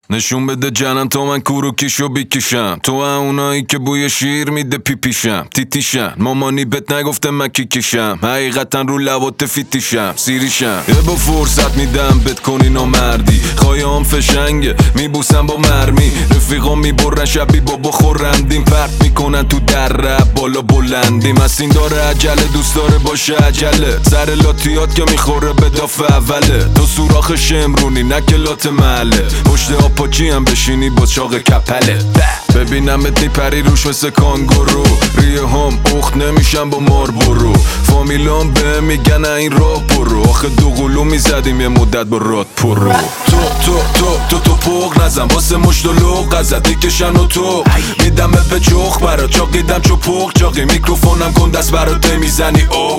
نشون بده جنم تا من کوروکیشو بیکشم. تو اونایی که بوی شیر میده پیپیشم. تیتیشم مامانی بهت نگفته من کیکیشم. حقیقتا رو لبات فیتیشم سیریشم. یه با فرصت میدم بت کنی نامردی. خواهیام فشنگه میبوسم با مرمی. رفیقام میبرن شبی بابا خورندیم. پرت میکنن تو در رب بالا بلندیم. از این داره عجله دوست داره باشه عجله. سر لاتیات که میخوره به دافع اوله. تو سوراخ شمرونی نه که لات محله. پشت پاچی هم بشینی با چاق کپله. ببینمت میپری روش مثل کانگورو. ریه هم اخت نمیشم با مار برو. فامیلام به میگن این راه برو. آخه دو قلو میزدیم یه مدت با راد پرو. تو پوق نزن واسه مشت و لوق ازت میکشن و تو میدمت به چخ برات چاقیدم چو پوق چاقی. میکروفونم کن دست برات میزنی او.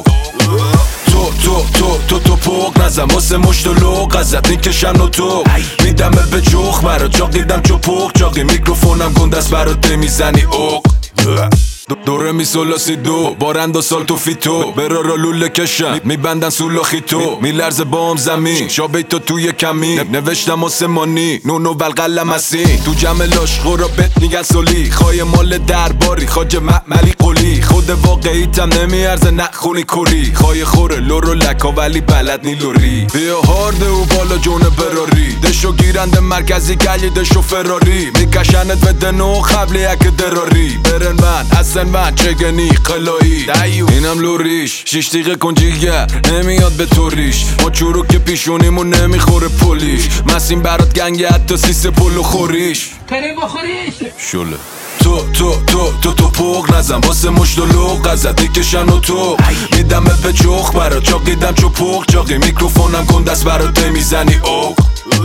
تو پوق نزن واسه مشت و لوق ازت میکشن و تو میدمت به چخ برات چاقیدم چو پوق چاقی. میکروفونم کن دست برات میزنی او. دوره میسولاسی دو بارند و سال تو فیتو. برا را لوله کشن میبندن سولاخی تو. میلرزه بام زمین شابیتو توی کمین. نوشتم آسمانی نونو والقلم هستی. تو جمع لاشخو را بت میگن سولی. خواهی مال درباری خاج معملی قولی. خود واقعیتم نمیارزه نخونی کوری. خواهی خوره لورو لکا ولی بلد نی لوری. بیا هارده و بالا جون براری. دشو گیرنده مرکزی گلی دشو فراری. میکشنت به دنو قبل یک دراری. برن من من چگنی قلایی اینم لوریش 6 دقیقه کنجیگر نمیاد به توریش. ما چورو که پیشونیمون نمیخوره پولیش. مسیم برات گنگه حتی سیس پلو خوریش کریم بخوریش شله. تو پوق نزن واسه مشت و لوق ازت میکشن و تو میدمت به چخ برات چاقیدم چو پوق چاقی. میکروفونم کن دست برات میزنی اوق.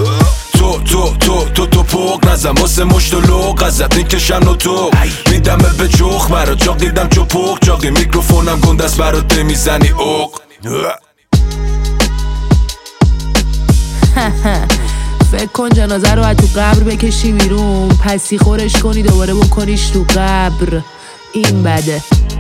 تو پوق نزن واسه مشت و لوق ازت میکشن و تو میدمت به چخ برات چاقیدم چو پوق چاقی. میکروفونم کن دست برات میزنی اوق. فکر کن جنازه رو از تو قبر بکشی بیرون. پسی خورش کنی دوباره بکنیش تو قبر. این بده